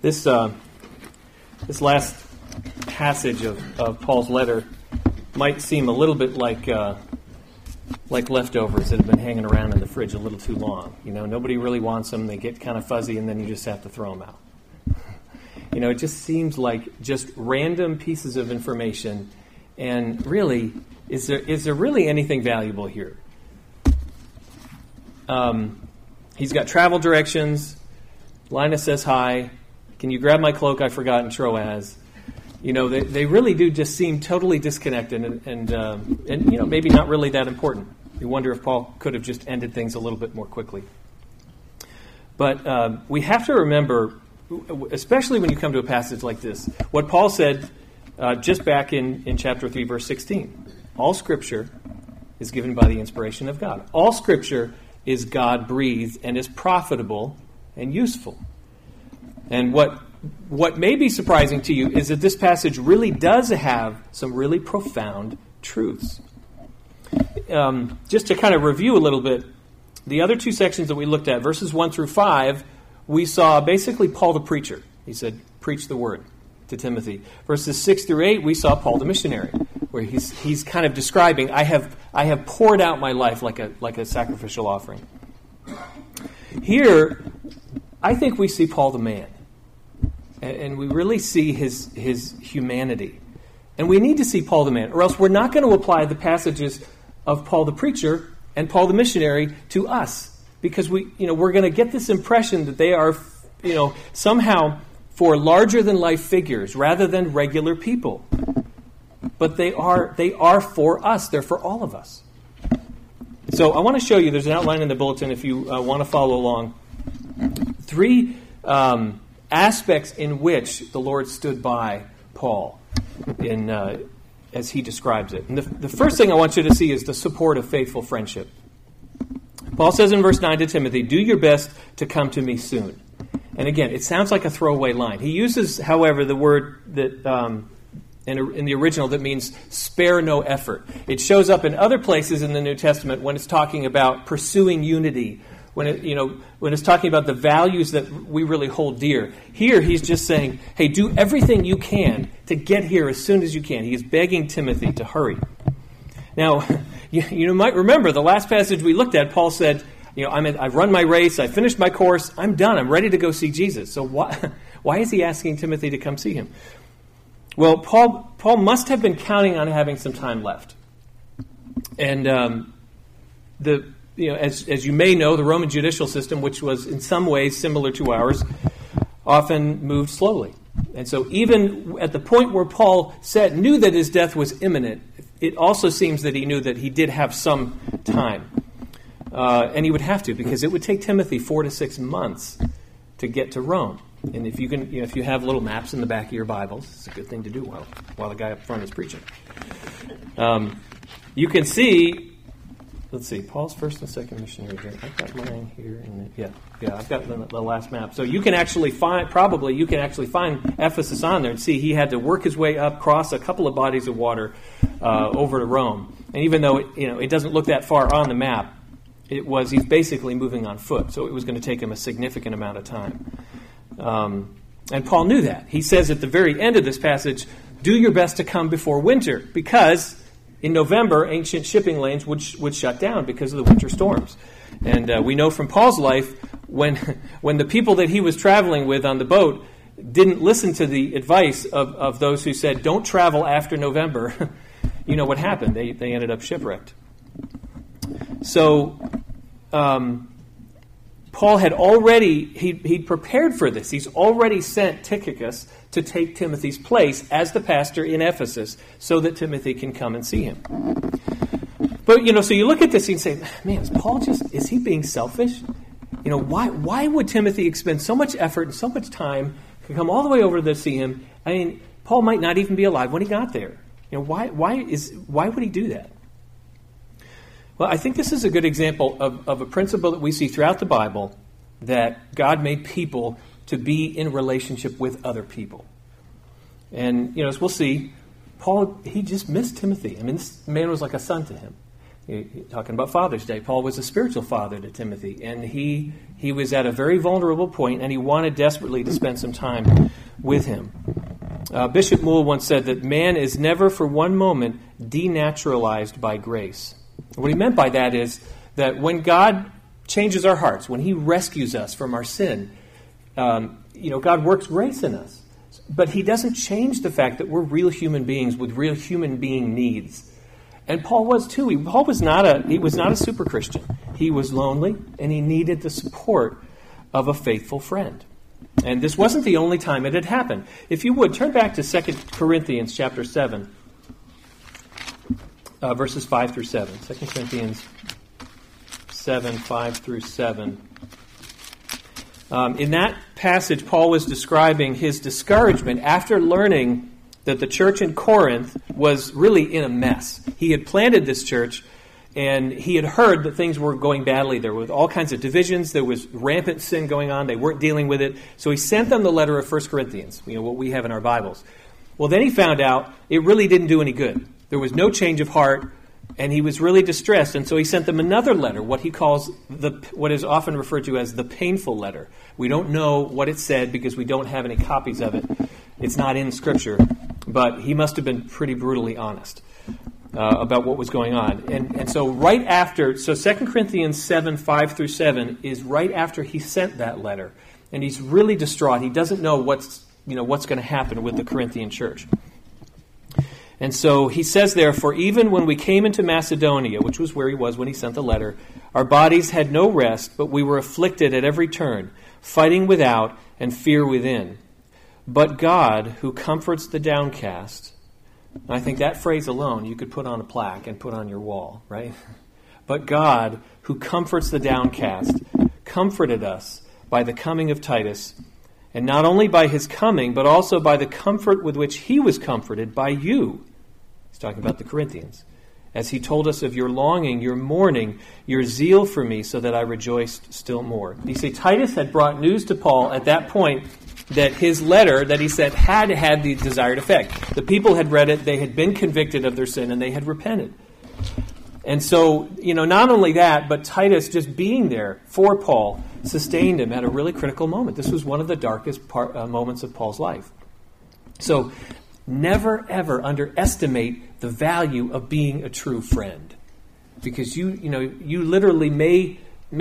This last passage of Paul's letter might seem a little bit like leftovers that have been hanging around in the fridge a little too long. You know, nobody really wants them. They get kind of fuzzy, and then you just have to throw them out. You know, it just seems like just random pieces of information. And really, is there really anything valuable here? He's got travel directions. Linus says hi. Can you grab my cloak? I forgot in Troas. You know, they really do just seem totally disconnected and you know, maybe not really that important. You wonder if Paul could have just ended things a little bit more quickly. But we have to remember, especially when you come to a passage like this, what Paul said just back in chapter 3, verse 16. All Scripture is given by the inspiration of God. All Scripture is God-breathed and is profitable and useful. And what may be surprising to you is that this passage really does have some really profound truths. Just to kind of review a little bit, the other two sections that we looked at, verses 1 through 5, we saw basically Paul the preacher. He said, preach the word to Timothy. Verses 6 through 8, we saw Paul the missionary, where he's kind of describing, I have poured out my life like a sacrificial offering. Here, I think we see Paul the man. And we really see his humanity. And we need to see Paul the man, or else we're not going to apply the passages of Paul the preacher and Paul the missionary to us. Because we're going to get this impression that they are, somehow for larger-than-life figures rather than regular people. But they are for us. They're for all of us. So I want to show you, there's an outline in the bulletin if you want to follow along. 3 aspects in which the Lord stood by Paul as he describes it. And the first thing I want you to see is the support of faithful friendship. Paul says in verse 9 to Timothy, do your best to come to me soon. And again, it sounds like a throwaway line. He uses, however, the word that in the original that means spare no effort. It shows up in other places in the New Testament when it's talking about pursuing unity, when it's talking about the values that we really hold dear. Here he's just saying, hey, do everything you can to get here as soon as you can. He is begging Timothy to hurry. Now, you might remember the last passage we looked at, Paul said, I've run my race, I finished my course, I'm done, I'm ready to go see Jesus. So why is he asking Timothy to come see him? Well, Paul must have been counting on having some time left. And as you may know, the Roman judicial system, which was in some ways similar to ours, often moved slowly. And so even at the point where Paul knew that his death was imminent, it also seems that he knew that he did have some time. And he would have to, because it would take Timothy 4 to 6 months to get to Rome. And if you have little maps in the back of your Bibles, it's a good thing to do while the guy up front is preaching. You can see. Let's see, Paul's first and second missionary here. I've got mine here. I've got the last map. So you can actually find Ephesus on there and see he had to work his way up, cross a couple of bodies of water over to Rome. And even though it doesn't look that far on the map, he's basically moving on foot. So it was going to take him a significant amount of time. And Paul knew that. He says at the very end of this passage, do your best to come before winter, because in November, ancient shipping lanes would shut down because of the winter storms. And we know from Paul's life, when the people that he was traveling with on the boat didn't listen to the advice of those who said, don't travel after November, you know what happened. They ended up shipwrecked. So Paul had already, he'd prepared for this. He's already sent Tychicus to take Timothy's place as the pastor in Ephesus so that Timothy can come and see him. But, so you look at this and say, man, is he being selfish? Why would Timothy expend so much effort and so much time to come all the way over to see him? I mean, Paul might not even be alive when he got there. Why would he do that? Well, I think this is a good example of a principle that we see throughout the Bible, that God made people to be in relationship with other people. And, as we'll see, Paul, he just missed Timothy. I mean, this man was like a son to him. Talking about Father's Day, Paul was a spiritual father to Timothy, and he was at a very vulnerable point, and he wanted desperately to spend some time with him. Bishop Moule once said that man is never for one moment denaturalized by grace. What he meant by that is that when God changes our hearts, when he rescues us from our sin, God works grace in us. But he doesn't change the fact that we're real human beings with real human being needs. And Paul was too. Paul was not a super Christian. He was lonely, and he needed the support of a faithful friend. And this wasn't the only time it had happened. If you would, turn back to 2 Corinthians chapter 7, verses 5 through 7. 2 Corinthians 7, 5 through 7. In that passage, Paul was describing his discouragement after learning that the church in Corinth was really in a mess. He had planted this church, and he had heard that things were going badly. There were all kinds of divisions. There was rampant sin going on. They weren't dealing with it. So he sent them the letter of 1 Corinthians, what we have in our Bibles. Well, then he found out it really didn't do any good. There was no change of heart, and he was really distressed. And so he sent them another letter, what he calls what is often referred to as the painful letter. We don't know what it said because we don't have any copies of it. It's not in Scripture. But he must have been pretty brutally honest about what was going on. And so right after, 2 Corinthians 7, 5 through 7 is right after he sent that letter. And he's really distraught. He doesn't know what's going to happen with the Corinthian church. And so he says there, "For even when we came into Macedonia," which was where he was when he sent the letter, "our bodies had no rest, but we were afflicted at every turn, fighting without and fear within. But God, who comforts the downcast," and I think that phrase alone you could put on a plaque and put on your wall, right? "But God, who comforts the downcast, comforted us by the coming of Titus, and not only by his coming, but also by the comfort with which he was comforted by you." He's talking about the Corinthians. "As he told us of your longing, your mourning, your zeal for me, so that I rejoiced still more." You see, Titus had brought news to Paul at that point that his letter that he sent had had the desired effect. The people had read it, they had been convicted of their sin, and they had repented. And so, not only that, but Titus just being there for Paul sustained him at a really critical moment. This was one of the darkest moments of Paul's life. So, never ever underestimate the value of being a true friend. Because you literally may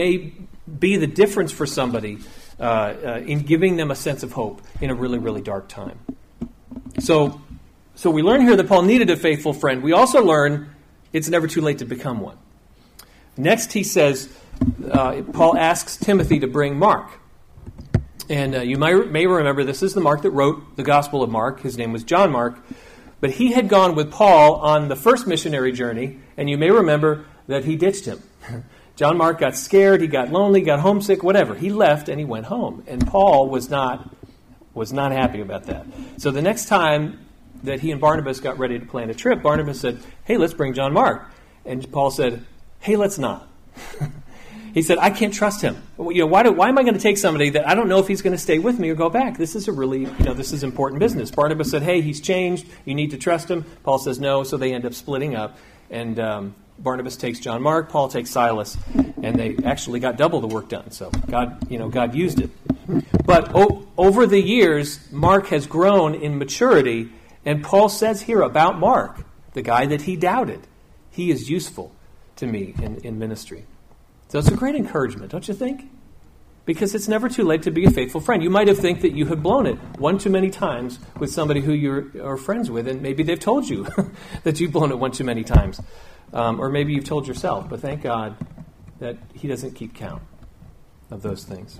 be the difference for somebody in giving them a sense of hope in a really, really dark time. So we learn here that Paul needed a faithful friend. We also learn it's never too late to become one. Next, he says, Paul asks Timothy to bring Mark. And you may remember this is the Mark that wrote the Gospel of Mark. His name was John Mark. But he had gone with Paul on the first missionary journey, and you may remember that he ditched him. John Mark got scared, he got lonely, got homesick, whatever. He left and he went home. And Paul was not happy about that. So the next time that he and Barnabas got ready to plan a trip, Barnabas said, "Hey, let's bring John Mark." And Paul said, "Hey, let's not." He said, "I can't trust him. Why am I going to take somebody that I don't know if he's going to stay with me or go back? This is this is important business." Barnabas said, "Hey, he's changed. You need to trust him." Paul says no, so they end up splitting up. And Barnabas takes John Mark, Paul takes Silas, and they actually got double the work done. So God used it. But over the years, Mark has grown in maturity, and Paul says here about Mark, the guy that he doubted, he is useful to me in ministry. So it's a great encouragement, don't you think? Because it's never too late to be a faithful friend. You might have think that you have blown it one too many times with somebody who you are friends with, and maybe they've told you that you've blown it one too many times. Or maybe you've told yourself, but thank God that he doesn't keep count of those things.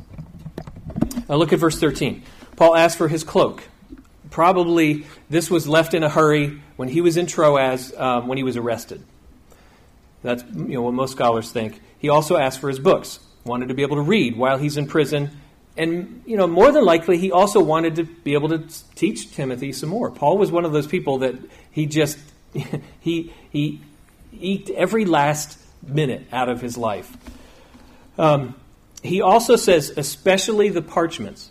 Now look at verse 13. Paul asked for his cloak. Probably this was left in a hurry when he was in Troas when he was arrested. That's what most scholars think. He also asked for his books. Wanted to be able to read while he's in prison. And, more than likely, he also wanted to be able to teach Timothy some more. Paul was one of those people that he just, he eked every last minute out of his life. He also says, especially the parchments.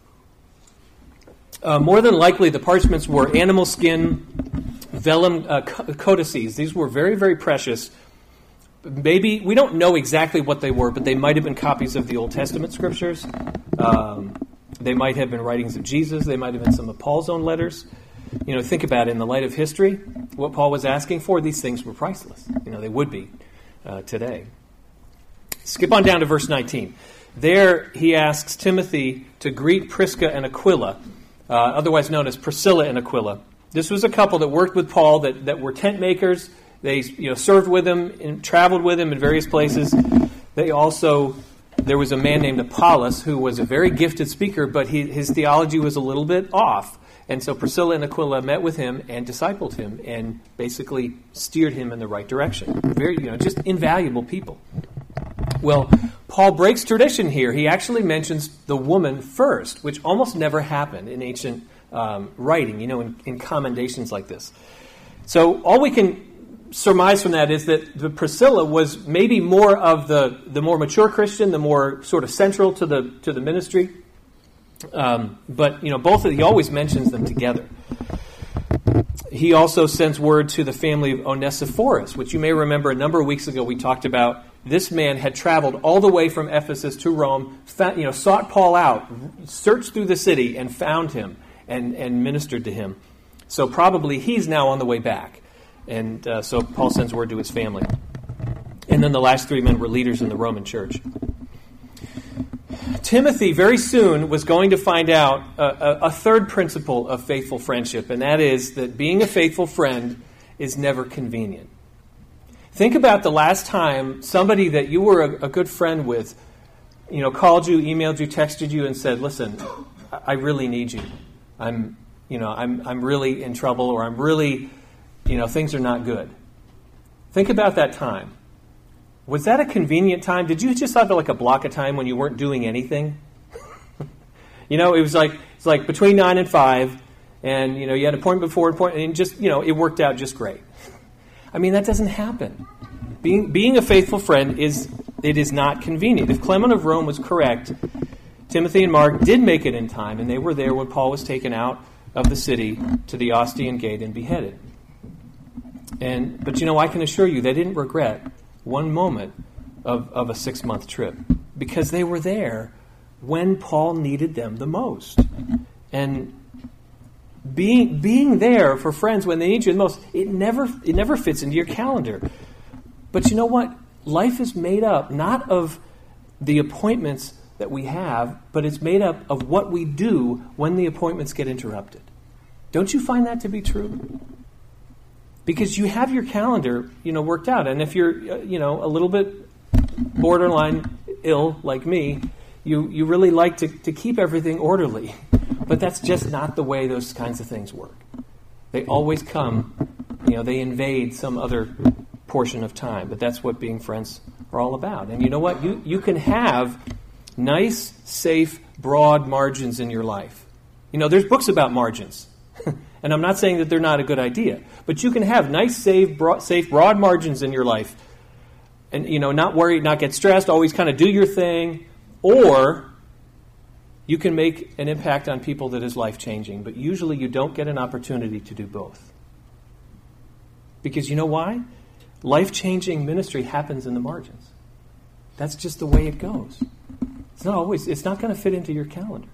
More than likely, the parchments were animal skin, vellum codices. These were very, very precious maybe, we don't know exactly what they were, but they might have been copies of the Old Testament scriptures. They might have been writings of Jesus. They might have been some of Paul's own letters. Think about it in the light of history, what Paul was asking for, these things were priceless. They would be today. Skip on down to verse 19. There he asks Timothy to greet Prisca and Aquila, otherwise known as Priscilla and Aquila. This was a couple that worked with Paul that were tent makers. They served with him and traveled with him in various places. There was a man named Apollos who was a very gifted speaker, but his theology was a little bit off. And so Priscilla and Aquila met with him and discipled him and basically steered him in the right direction. Very, just invaluable people. Well, Paul breaks tradition here. He actually mentions the woman first, which almost never happened in ancient writing, in commendations like this. So all we can surmise from that is that the Priscilla was maybe more of the more mature Christian, the more sort of central to the ministry. But both he always mentions them together. He also sends word to the family of Onesiphorus, which you may remember a number of weeks ago we talked about. This man had traveled all the way from Ephesus to Rome, sought Paul out, searched through the city, and found him and ministered to him. So probably he's now on the way back. And so Paul sends word to his family. And then the last three men were leaders in the Roman church. Timothy very soon was going to find out a third principle of faithful friendship, and that is that being a faithful friend is never convenient. Think about the last time somebody that you were a good friend with, called you, emailed you, texted you, and said, "Listen, I really need you. I'm really in trouble, or I'm really, things are not good." Think about that time. Was that a convenient time? Did you just have like a block of time when you weren't doing anything? It was like between 9 and 5, and you had an appointment before appointment, and just it worked out just great. I mean, that doesn't happen. Being a faithful friend is not convenient. If Clement of Rome was correct, Timothy and Mark did make it in time, and they were there when Paul was taken out of the city to the Ostian Gate and beheaded. But I can assure you they didn't regret one moment of a 6-month trip, because they were there when Paul needed them the most. And being there for friends when they need you the most, it never fits into your calendar. But you know what? Life is made up not of the appointments that we have, but it's made up of what we do when the appointments get interrupted. Don't you find that to be true? Because you have your calendar, worked out. And if you're, a little bit borderline ill like me, you really like to keep everything orderly. But that's just not the way those kinds of things work. They always come, they invade some other portion of time. But that's what being friends are all about. And you know what? You can have nice, safe, broad margins in your life. There's books about margins. And I'm not saying that they're not a good idea, but you can have nice, safe, broad margins in your life, and not worry, not get stressed, always kind of do your thing, or you can make an impact on people that is life-changing. But usually, you don't get an opportunity to do both, because you know why? Life-changing ministry happens in the margins. That's just the way it goes. It's not going to fit into your calendar.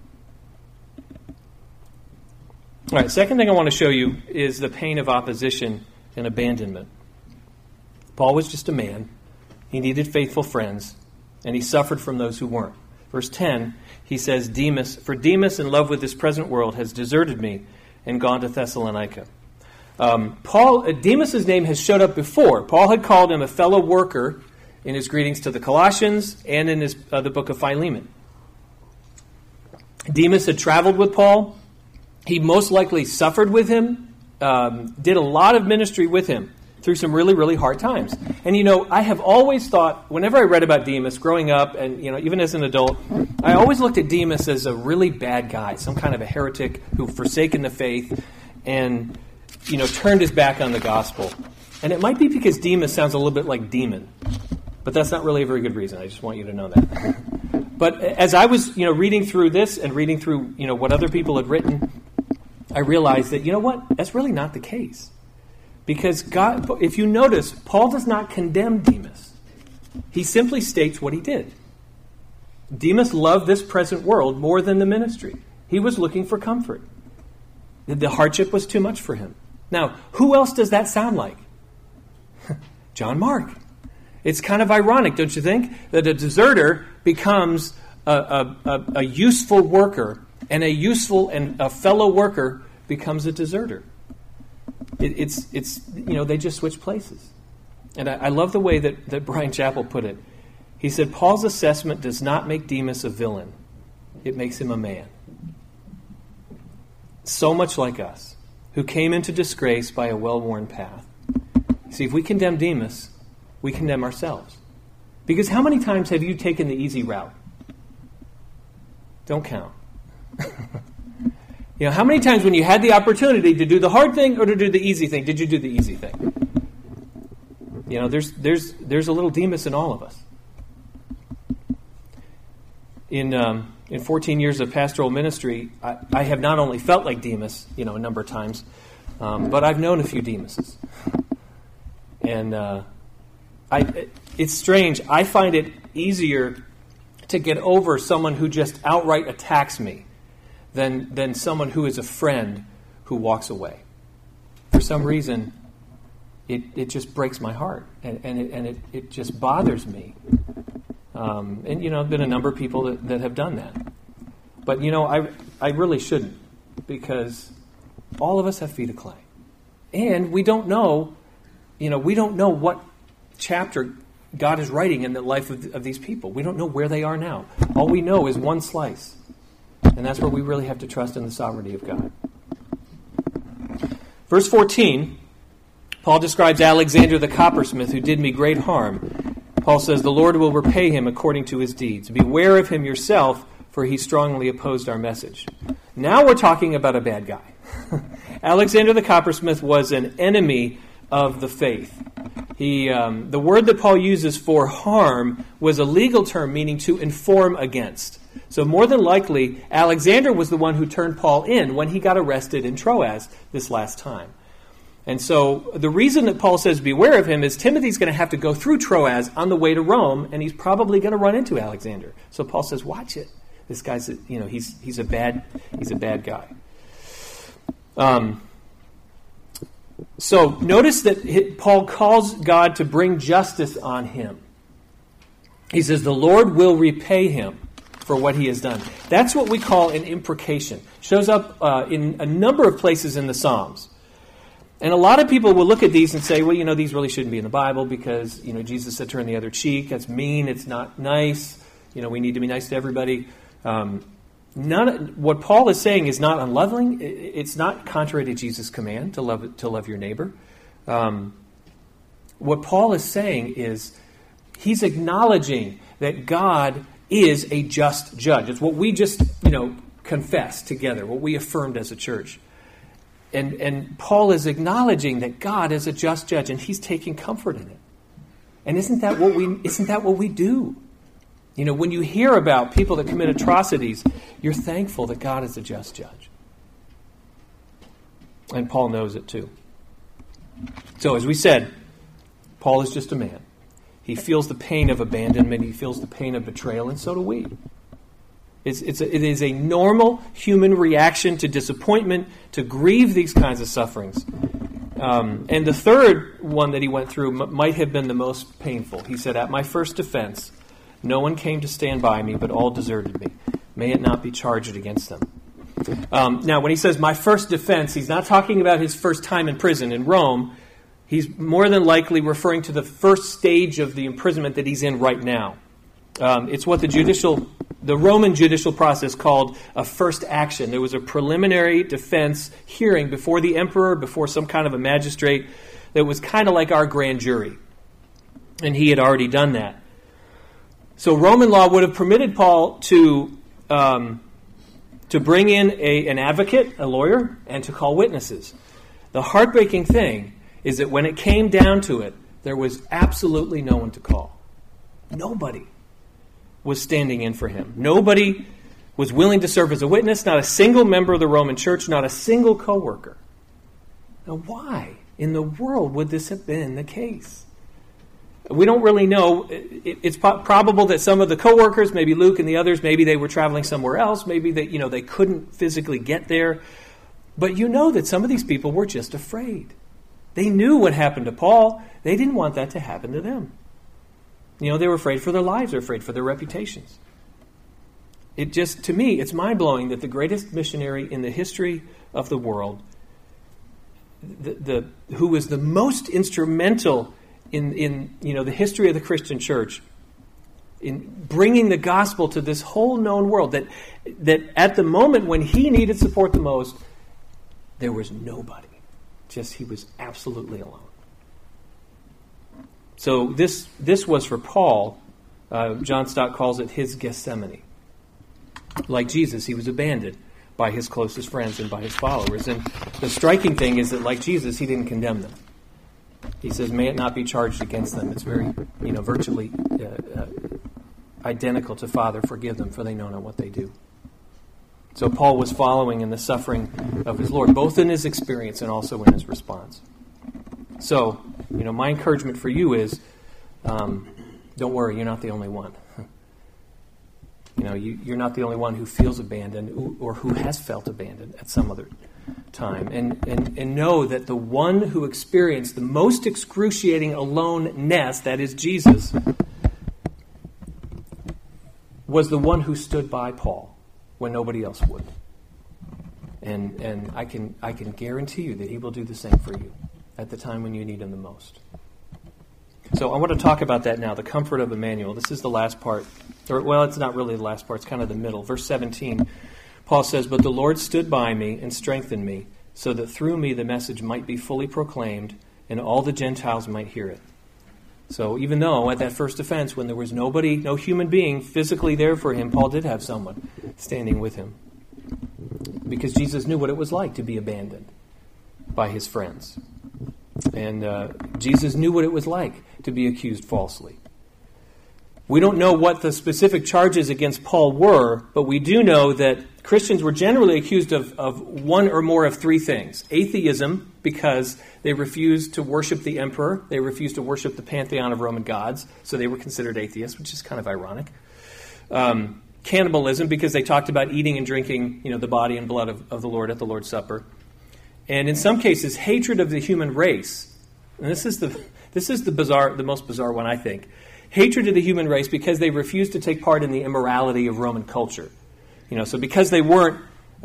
All right, second thing I want to show you is the pain of opposition and abandonment. Paul was just a man. He needed faithful friends, and he suffered from those who weren't. Verse 10, he says, Demas, in love with this present world, has deserted me and gone to Thessalonica. Demas' name has showed up before. Paul had called him a fellow worker in his greetings to the Colossians and in the book of Philemon. Demas had traveled with Paul. He most likely suffered with him, did a lot of ministry with him through some really, really hard times. And, I have always thought, whenever I read about Demas growing up and, even as an adult, I always looked at Demas as a really bad guy, some kind of a heretic who forsaken the faith and, turned his back on the gospel. And it might be because Demas sounds a little bit like demon, but that's not really a very good reason. I just want you to know that. But as I was, reading through this and reading through, what other people had written, I realized that, that's really not the case. Because God, if you notice, Paul does not condemn Demas. He simply states what he did. Demas loved this present world more than the ministry. He was looking for comfort. The hardship was too much for him. Now, who else does that sound like? John Mark. It's kind of ironic, don't you think, that a deserter becomes a useful worker, and a fellow worker becomes a deserter. It's they just switch places. And I love the way that Brian Chappell put it. He said, Paul's assessment does not make Demas a villain. It makes him a man. So much like us, who came into disgrace by a well-worn path. See, if we condemn Demas, we condemn ourselves. Because how many times have you taken the easy route? Don't count. How many times when you had the opportunity to do the hard thing or to do the easy thing, did you do the easy thing? There's a little Demas in all of us. In 14 years of pastoral ministry, I have not only felt like Demas, a number of times, but I've known a few Demases. And it's strange. I find it easier to get over someone who just outright attacks me than someone who is a friend who walks away. For some reason, it just breaks my heart, and it just bothers me. And there've been a number of people that have done that. But, I really shouldn't, because all of us have feet of clay. And we don't know, what chapter God is writing in the life of these people. We don't know where they are now. All we know is one slice. And that's where we really have to trust in the sovereignty of God. Verse 14, Paul describes Alexander the coppersmith who did me great harm. Paul says, the Lord will repay him according to his deeds. Beware of him yourself, for he strongly opposed our message. Now we're talking about a bad guy. Alexander the coppersmith was an enemy of the faith. The word that Paul uses for harm was a legal term meaning to inform against. So more than likely, Alexander was the one who turned Paul in when he got arrested in Troas this last time. And so the reason that Paul says beware of him is Timothy's going to have to go through Troas on the way to Rome, and he's probably going to run into Alexander. So Paul says, watch it. This guy's, he's a bad guy. So notice that Paul calls God to bring justice on him. He says the Lord will repay him for what he has done. That's what we call an imprecation. Shows up in a number of places in the Psalms. And a lot of people will look at these and say, well, these really shouldn't be in the Bible because, Jesus said turn the other cheek. That's mean. It's not nice. We need to be nice to everybody. What Paul is saying is not unloving. It's not contrary to Jesus' command to love your neighbor. What Paul is saying is he's acknowledging that God is a just judge. It's what we just, confessed together, what we affirmed as a church. And Paul is acknowledging that God is a just judge, and he's taking comfort in it. And isn't that what we do? When you hear about people that commit atrocities, you're thankful that God is a just judge. And Paul knows it too. So as we said, Paul is just a man. He feels the pain of abandonment. He feels the pain of betrayal, and so do we. It is a normal human reaction to disappointment, to grieve these kinds of sufferings. And the third one that he went through might have been the most painful. He said, at my first defense, no one came to stand by me, but all deserted me. May it not be charged against them. Now, when he says my first defense, he's not talking about his first time in prison in Rome. He's more than likely referring to the first stage of the imprisonment that he's in right now. It's what the Roman judicial process called a first action. There was a preliminary defense hearing before the emperor, before some kind of a magistrate, that was kind of like our grand jury. And he had already done that. So Roman law would have permitted Paul to bring in an advocate, a lawyer, and to call witnesses. The heartbreaking thing is that when it came down to it, there was absolutely no one to call. Nobody was standing in for him. Nobody was willing to serve as a witness, not a single member of the Roman church, not a single co-worker. Now why in the world would this have been the case? We don't really know. It's probable that some of the co-workers, maybe Luke and the others, maybe they were traveling somewhere else. Maybe they couldn't physically get there. But you know that some of these people were just afraid. They knew what happened to Paul. They didn't want that to happen to them. They were afraid for their lives. They're afraid for their reputations. To me, it's mind-blowing that the greatest missionary in the history of the world, who was the most instrumental in the history of the Christian church, in bringing the gospel to this whole known world, that at the moment when he needed support the most, there was nobody. He was absolutely alone. So this was for Paul. John Stott calls it his Gethsemane. Like Jesus, he was abandoned by his closest friends and by his followers. And the striking thing is that, like Jesus, he didn't condemn them. He says, may it not be charged against them. It's very, virtually identical to Father, forgive them, for they know not what they do. So Paul was following in the suffering of his Lord, both in his experience and also in his response. So, my encouragement for you is, don't worry, you're not the only one. You're not the only one who feels abandoned or who has felt abandoned at some other time. And know that the one who experienced the most excruciating aloneness, that is Jesus, was the one who stood by Paul when nobody else would. And I can guarantee you that he will do the same for you at the time when you need him the most. So I want to talk about that now, the comfort of Emmanuel. This is the last part. It's not really the last part. It's kind of the middle. Verse 17, Paul says, but the Lord stood by me and strengthened me, so that through me the message might be fully proclaimed and all the Gentiles might hear it. So even though at that first offense, when there was nobody, no human being physically there for him, Paul did have someone standing with him. Because Jesus knew what it was like to be abandoned by his friends. And Jesus knew what it was like to be accused falsely. We don't know what the specific charges against Paul were, but we do know that Christians were generally accused of one or more of three things. Atheism, because they refused to worship the emperor. They refused to worship the pantheon of Roman gods, so they were considered atheists, which is kind of ironic. Cannibalism, because they talked about eating and drinking, the body and blood of the Lord at the Lord's Supper. And in some cases, hatred of the human race. And this is the most bizarre one, I think. Hatred of the human race because they refused to take part in the immorality of Roman culture. So because they weren't,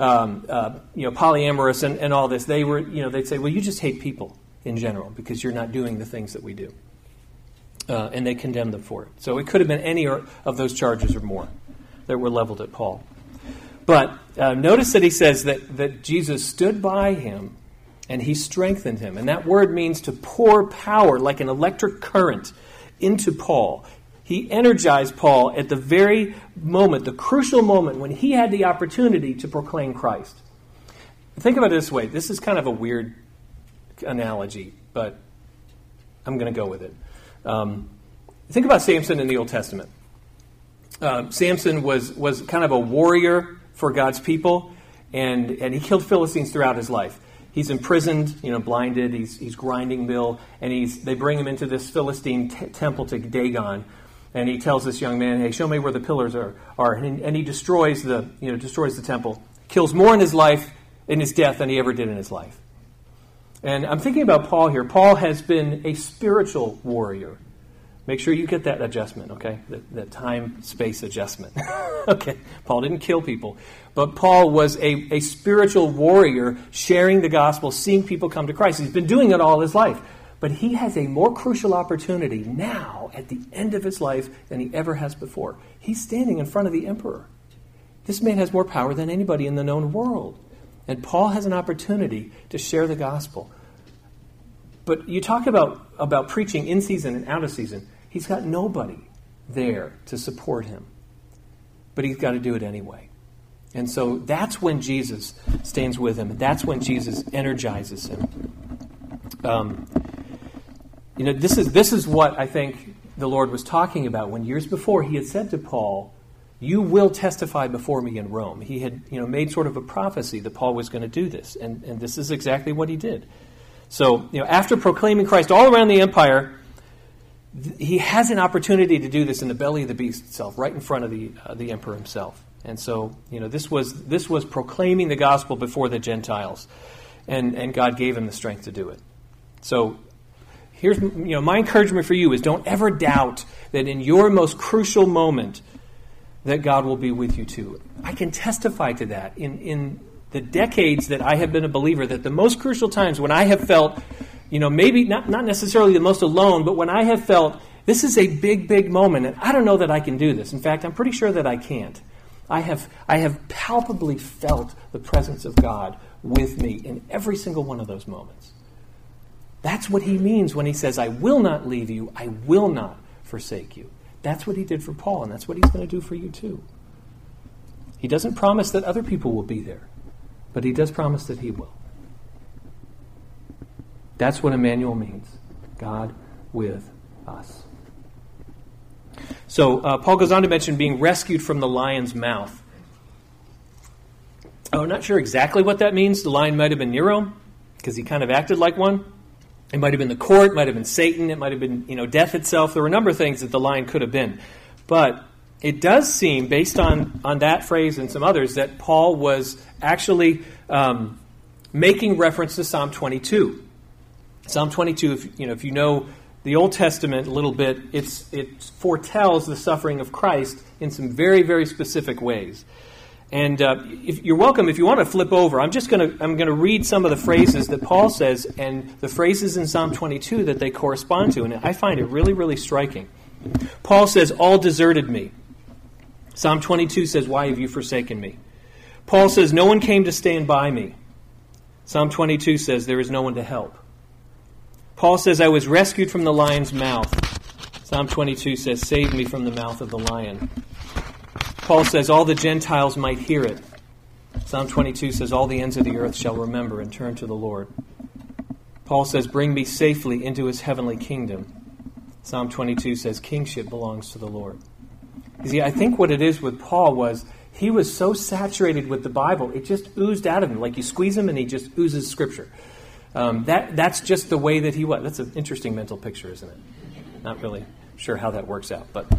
polyamorous and all this, they were, they'd say, well, you just hate people in general because you're not doing the things that we do. And they condemned them for it. So it could have been any of those charges or more that were leveled at Paul. But notice that he says that Jesus stood by him and he strengthened him. And that word means to pour power like an electric current into Paul. He energized Paul at the very moment, the crucial moment when he had the opportunity to proclaim Christ. Think about it this way. This is kind of a weird analogy, but I'm going to go with it. Think about Samson in the Old Testament. Samson was kind of a warrior for God's people, and he killed Philistines throughout his life. He's imprisoned, blinded. He's grinding mill, and they bring him into this Philistine temple to Dagon, and he tells this young man, "Hey, show me where the pillars are." And he destroys the temple, kills more in his life, in his death, than he ever did in his life. And I'm thinking about Paul here. Paul has been a spiritual warrior. Make sure you get that adjustment, okay? That time-space adjustment. Okay, Paul didn't kill people. But Paul was a spiritual warrior sharing the gospel, seeing people come to Christ. He's been doing it all his life. But he has a more crucial opportunity now at the end of his life than he ever has before. He's standing in front of the emperor. This man has more power than anybody in the known world. And Paul has an opportunity to share the gospel. But you talk about preaching in season and out of season. He's got nobody there to support him. But he's got to do it anyway. And so that's when Jesus stands with him. That's when Jesus energizes him. This is what I think the Lord was talking about when years before he had said to Paul, "You will testify before me in Rome." He had made sort of a prophecy that Paul was going to do this. And this is exactly what he did. So, after proclaiming Christ all around the empire, he has an opportunity to do this in the belly of the beast itself, right in front of the emperor himself. And so, this was proclaiming the gospel before the Gentiles, and God gave him the strength to do it. So, here's my encouragement for you is don't ever doubt that in your most crucial moment that God will be with you too. I can testify to that in the decades that I have been a believer, that the most crucial times when I have felt, maybe not necessarily the most alone, but when I have felt this is a big, big moment, and I don't know that I can do this. In fact, I'm pretty sure that I can't. I have palpably felt the presence of God with me in every single one of those moments. That's what he means when he says, I will not leave you, I will not forsake you. That's what he did for Paul, and that's what he's going to do for you too. He doesn't promise that other people will be there, but he does promise that he will. That's what Emmanuel means. God with us. So Paul goes on to mention being rescued from the lion's mouth. I'm not sure exactly what that means. The lion might have been Nero, because he kind of acted like one. It might have been the court, might have been Satan, it might have been death itself. There were a number of things that the lion could have been. But it does seem, based on that phrase and some others, that Paul was actually making reference to Psalm 22. Psalm 22, if you know the Old Testament a little bit, it foretells the suffering of Christ in some very, very specific ways. And if you're welcome, if you want to flip over, I'm going to read some of the phrases that Paul says and the phrases in Psalm 22 that they correspond to, and I find it really, really striking. Paul says, all deserted me. Psalm 22 says, why have you forsaken me? Paul says, no one came to stand by me. Psalm 22 says, there is no one to help. Paul says, I was rescued from the lion's mouth. Psalm 22 says, save me from the mouth of the lion. Paul says, all the Gentiles might hear it. Psalm 22 says, all the ends of the earth shall remember and turn to the Lord. Paul says, bring me safely into his heavenly kingdom. Psalm 22 says, kingship belongs to the Lord. You see, I think what it is with Paul was he was so saturated with the Bible, it just oozed out of him. Like you squeeze him and he just oozes Scripture. That's just the way that he was. That's an interesting mental picture, isn't it? Not really sure how that works out. But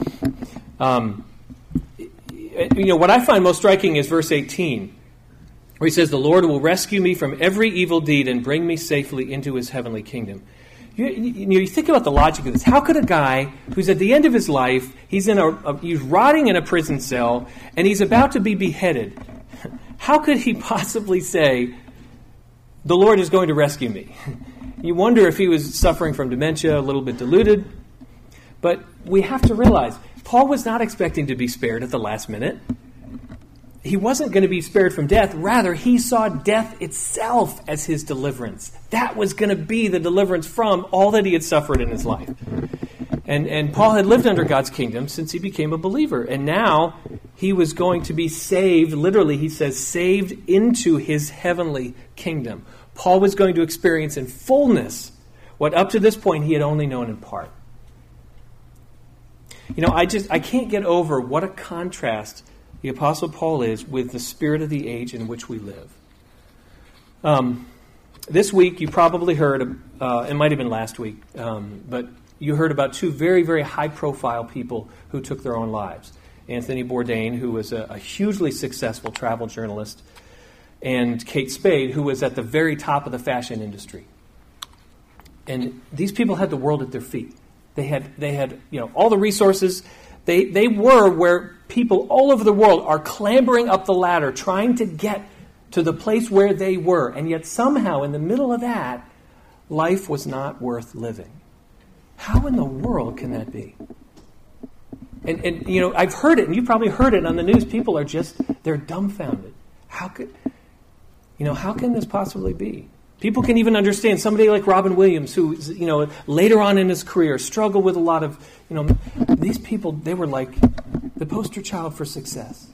what I find most striking is verse 18, where he says, the Lord will rescue me from every evil deed and bring me safely into his heavenly kingdom. You think about the logic of this. How could a guy who's at the end of his life, he's rotting in a prison cell, and he's about to be beheaded, how could he possibly say, the Lord is going to rescue me? You wonder if he was suffering from dementia, a little bit deluded. But we have to realize, Paul was not expecting to be spared at the last minute. He wasn't going to be spared from death. Rather, he saw death itself as his deliverance. That was going to be the deliverance from all that he had suffered in his life. And Paul had lived under God's kingdom since he became a believer. And now he was going to be saved. Literally, he says, saved into his heavenly kingdom. Paul was going to experience in fullness what up to this point he had only known in part. I can't get over what a contrast the Apostle Paul is with the spirit of the age in which we live. This week, you probably heard, it might have been last week, but you heard about two very, very high-profile people who took their own lives. Anthony Bourdain, who was a hugely successful travel journalist, and Kate Spade, who was at the very top of the fashion industry. And these people had the world at their feet. They had all the resources. They were where people all over the world are clambering up the ladder, trying to get to the place where they were. And yet somehow in the middle of that, life was not worth living. How in the world can that be? And I've heard it, and you probably heard it on the news. People are they're dumbfounded. How can this possibly be? People can even understand somebody like Robin Williams, who, later on in his career struggled with a lot of, these people, they were like the poster child for success.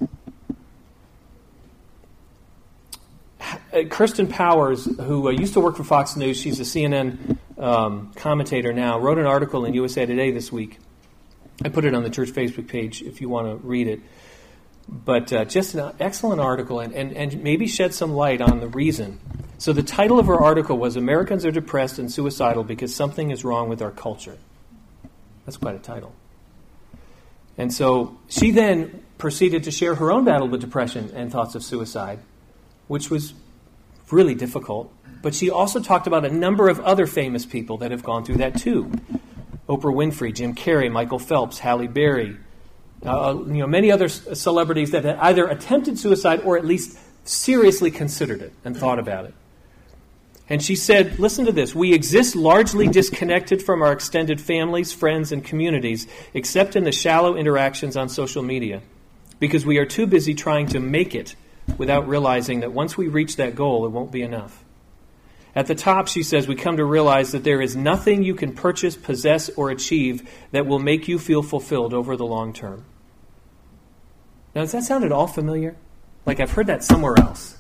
Kirsten Powers, who used to work for Fox News, she's a CNN commentator now, wrote an article in USA Today this week. I put it on the church Facebook page if you want to read it. But just an excellent article and maybe shed some light on the reason. So the title of her article was, Americans are depressed and suicidal because something is wrong with our culture. That's quite a title. And so she then proceeded to share her own battle with depression and thoughts of suicide, which was really difficult. But she also talked about a number of other famous people that have gone through that too. Oprah Winfrey, Jim Carrey, Michael Phelps, Halle Berry, many other celebrities that had either attempted suicide or at least seriously considered it and thought about it. And she said, listen to this, we exist largely disconnected from our extended families, friends, and communities, except in the shallow interactions on social media, because we are too busy trying to make it without realizing that once we reach that goal, it won't be enough. At the top, she says, we come to realize that there is nothing you can purchase, possess, or achieve that will make you feel fulfilled over the long term. Now, does that sound at all familiar? Like I've heard that somewhere else.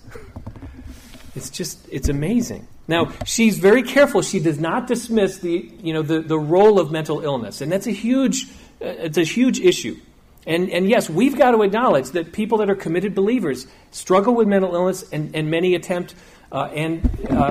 It's amazing. Now, she's very careful. She does not dismiss the role of mental illness, and that's a huge issue. And yes, we've got to acknowledge that people that are committed believers struggle with mental illness, and many attempt and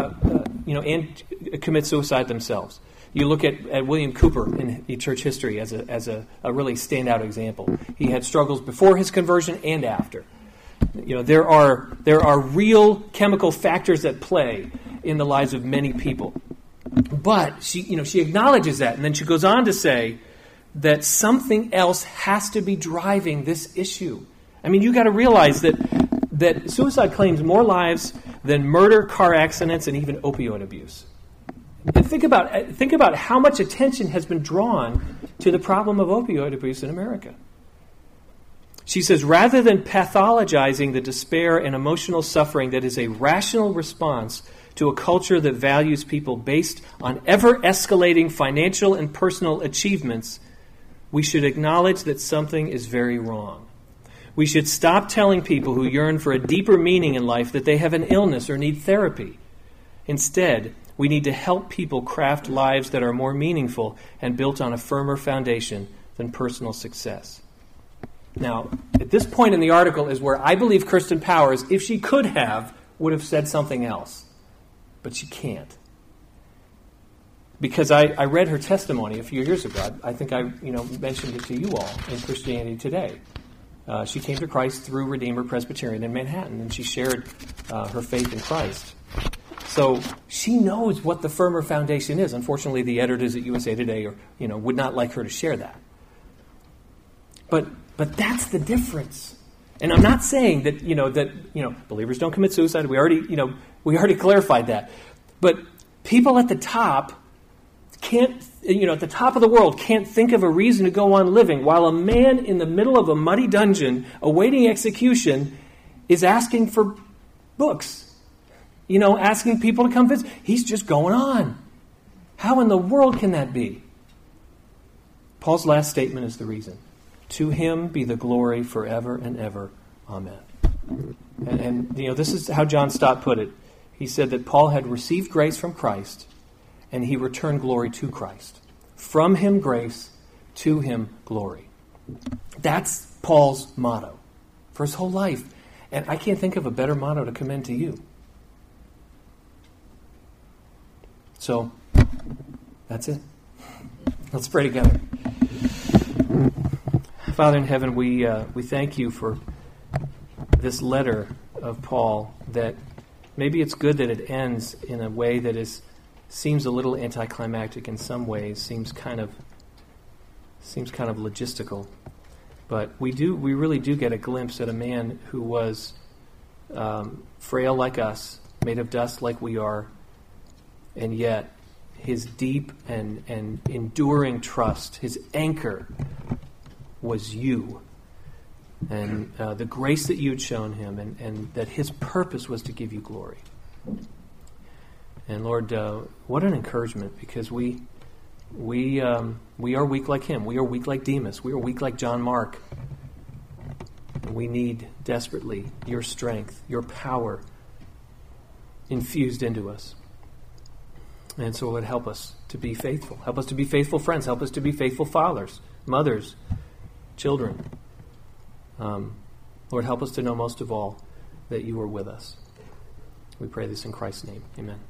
commit suicide themselves. You look at William Cooper in church history as a really standout example. He had struggles before his conversion and after. There are real chemical factors at play in the lives of many people. But she acknowledges that, and then she goes on to say that something else has to be driving this issue. I mean, you got to realize that suicide claims more lives than murder, car accidents, and even opioid abuse. And think about how much attention has been drawn to the problem of opioid abuse in America. She says, rather than pathologizing the despair and emotional suffering that is a rational response to a culture that values people based on ever-escalating financial and personal achievements, we should acknowledge that something is very wrong. We should stop telling people who yearn for a deeper meaning in life that they have an illness or need therapy. Instead, we need to help people craft lives that are more meaningful and built on a firmer foundation than personal success. Now, at this point in the article is where I believe Kirsten Powers, if she could have, would have said something else. But she can't. Because I read her testimony a few years ago. I think I mentioned it to you all in Christianity Today. She came to Christ through Redeemer Presbyterian in Manhattan, and she shared her faith in Christ. So she knows what the firmer foundation is. Unfortunately, the editors at USA Today would not like her to share that. But that's the difference. And I'm not saying that believers don't commit suicide. We already clarified that. But people at the top can't, at the top of the world, can't think of a reason to go on living, while a man in the middle of a muddy dungeon awaiting execution is asking for books, asking people to come visit. He's just going on. How in the world can that be? Paul's last statement is the reason. To him be the glory forever and ever. Amen. And this is how John Stott put it. He said that Paul had received grace from Christ, and he returned glory to Christ. From him grace, to him glory. That's Paul's motto for his whole life. And I can't think of a better motto to commend to you. So, that's it. Let's pray together. Father in heaven, we thank you for this letter of Paul, that maybe it's good that it ends in a way that seems a little anticlimactic in some ways, seems kind of logistical. But we really do get a glimpse at a man who was frail like us, made of dust like we are, and yet his deep and enduring trust, his anchor, was you, and the grace that you'd shown him, and that his purpose was to give you glory. And Lord, what an encouragement, because we are weak like him. We are weak like Demas. We are weak like John Mark. And we need desperately your strength, your power infused into us. And so Lord, help us to be faithful. Help us to be faithful friends. Help us to be faithful fathers, mothers, children. Lord, help us to know most of all that you are with us. We pray this in Christ's name. Amen.